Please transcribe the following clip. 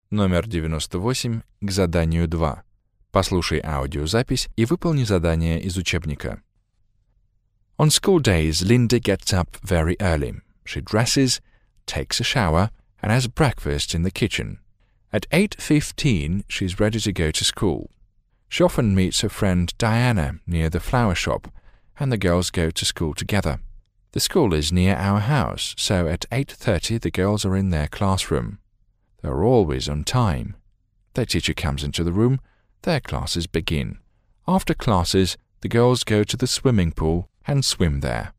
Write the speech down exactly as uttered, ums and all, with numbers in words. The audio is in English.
Номер девяносто восемь к заданию два. Послушай аудиозапись и выполни задание из учебника. On school days, Linda gets up very early. She dresses, takes a shower, and has breakfast in the kitchen. At eight fifteen, she's ready to go to school. She often meets her friend Diana near the flower shop, and the girls go to school together. The school is near our house, so at eight thirty the girls are in their classroom. They're always on time. Their teacher comes into the room, their classes begin. After classes, the girls go to the swimming pool and swim there.